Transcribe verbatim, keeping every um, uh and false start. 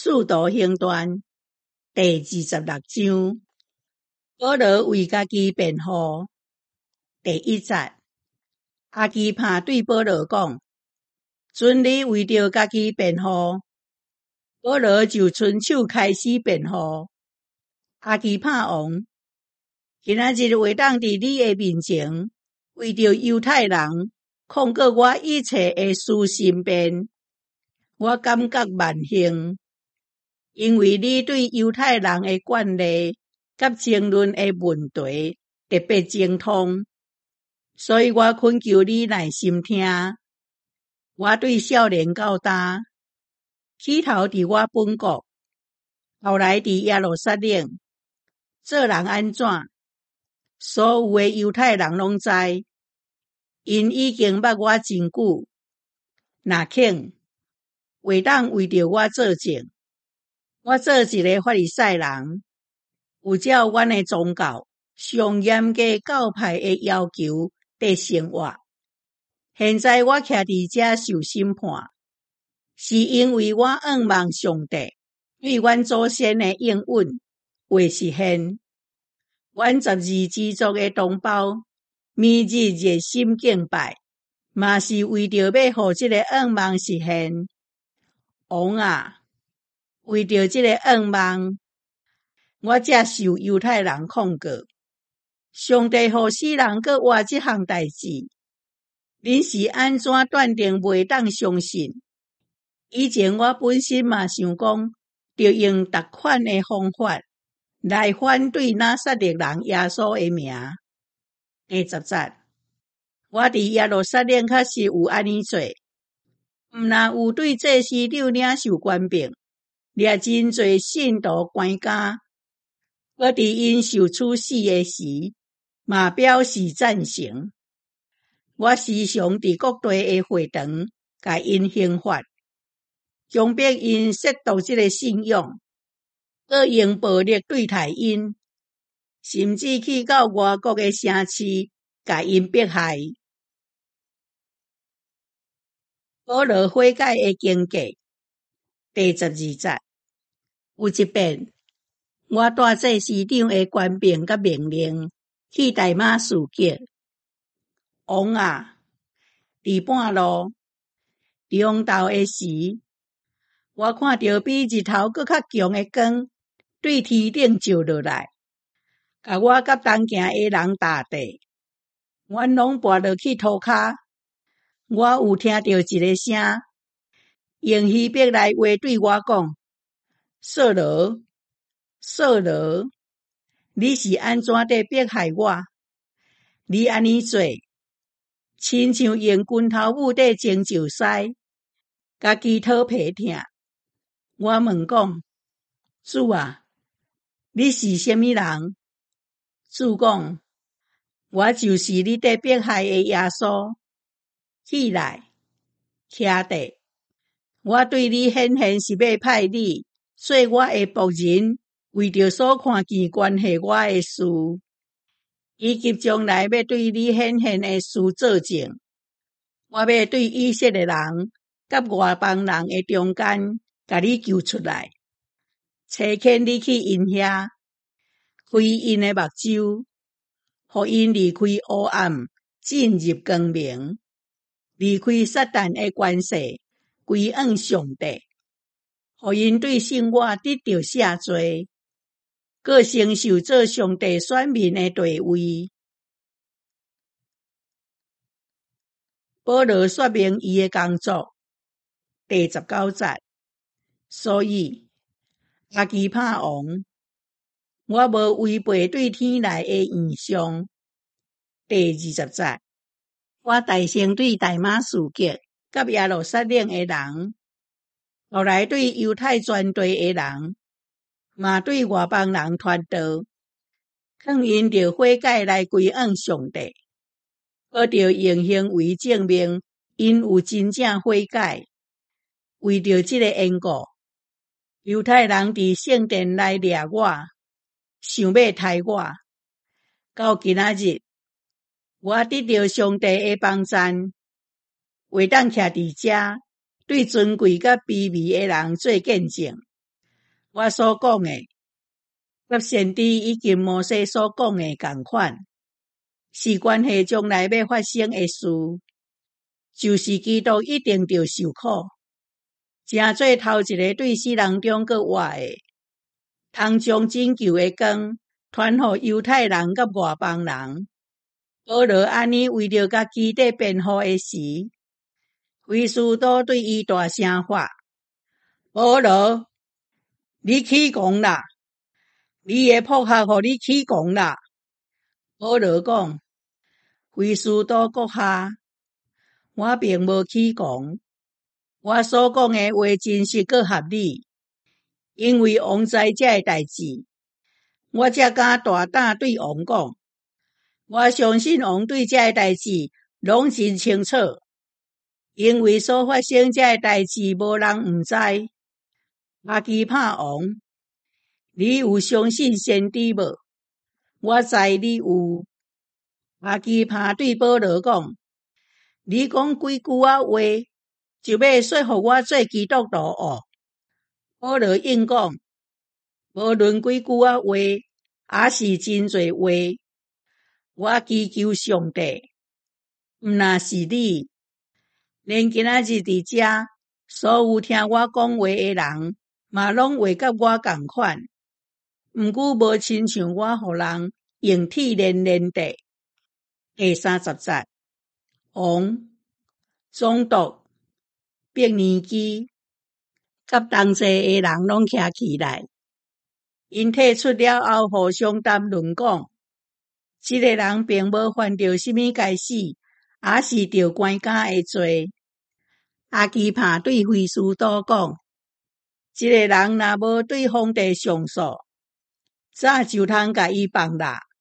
使徒行传第二十六章，保罗为家己辩护。第一节，阿基帕对保罗讲：准你为着家己辩护。保罗就伸手开始辩护。阿基帕王，今仔日会当伫你的面前，为着犹太人控告我一切的事申辩，我感觉万幸。因为你对犹太人的惯例甲争论的问题特别精通，所以我恳求你耐心听。我对少年到大，起头伫我本国，后来伫耶路撒冷，做人安怎，所有的犹太人拢知，因已经捌我真久。若肯，会当为着我作证。我做一个法利赛人，有照阮的宗教上严格教派的要求伫生活。现在我徛伫遮受审判，是因为我仰望上帝对阮祖先的应允会实现。阮十二支族的同胞每日热心敬拜，嘛是为着要互这个愿望实现。王啊，为着这个愿望，我才受犹太人控告。上帝互世人搁活这项代志，恁是安怎断定袂当相信？以前我本身嘛想讲，着用逐款的方法来反对拿撒勒人耶稣的名。第十节，我伫耶路撒冷确实有安尼做，毋但有对祭司长领袖权柄，掠真侪信徒关监，搁伫因受处死的时，嘛表示赞成。我时常伫各地的会堂，甲因刑罚，强迫因亵渎这个信仰，搁用暴力对待因，甚至去到外国的城市，甲因迫害。保罗悔改的经过，第十二节。有一遍，我带祭司长的权柄甲命令去大马士革。王啊，伫半路中昼的时，我看到比日头搁较强的光对天顶照落来，甲我甲同行的人打地，阮拢跋落去涂骹。我有听到一个声，用希伯来话对我讲：扫罗，扫罗，你是安怎在迫害我？你安尼做，亲像用拳头母在争石狮，家己讨皮疼。我问讲：主啊，你是什么人？主讲：我就是你在迫害的耶稣。起来，徛地，我对你显现是要派你做我的仆人，为着所看见关系我的事，以及将来要对你显现的事作证。我要对以色列人甲外邦人的中间，甲你救出来，差遣你去因遐，开因的目睭，互因离开黑暗，进入光明，离开撒旦的关系，归向上帝，互因对信我得到赦罪，各承受做上帝选民的地位。保罗说明伊的工作，第十九节。所以，阿基帕王，我无违背对天来的意象。第二十节。我大声对大马士革甲耶路撒冷的人，后来对犹太全地的人，嘛对外邦人传道，劝因着悔改来归向上帝，搁着用行为证明因有真正悔改。为着这个缘故，犹太人伫圣殿来掠我，想要杀我。到今仔日，我得到上帝的帮赞，会当徛伫遮，对尊贵甲卑微的人做见证。 我所讲的，甲先知以及摩西所讲的同款，是关系将来要发生的事，就是基督一定要受苦，正做头一个对死人中阁活的，通将拯救的光传予犹太人甲外邦人。保罗安尼为着家己得辩护的时，非斯都对伊大声发：保罗，你起讲啦！你的仆客互你起讲啦！保罗讲：非斯都阁下，我并无起讲，我所讲的话真实阁合理，因为王知这个代志，我才敢大胆对王讲。我相信王对这个代志拢真清楚，因为所发生这个代志无人毋知。阿基帕王，你有相信先知无？我知你有。阿基帕对保罗讲：你讲几句啊话，就要说服我做基督徒哦。保罗应讲：无论几句啊话，也是真侪话。我祈求上帝，毋若是你，连今仔日伫遮所有听我讲话的人，嘛拢会甲我同款。毋过无亲像我互人用铁链链地。第三十节，王、总督、伯尼基，甲同齐的人拢徛起来，因退出了后，互相谈论讲。这个人并无犯着什么该死，也是着关监的罪。阿基帕对非斯都讲：这个人若无对皇帝上诉，早就通甲伊放啦。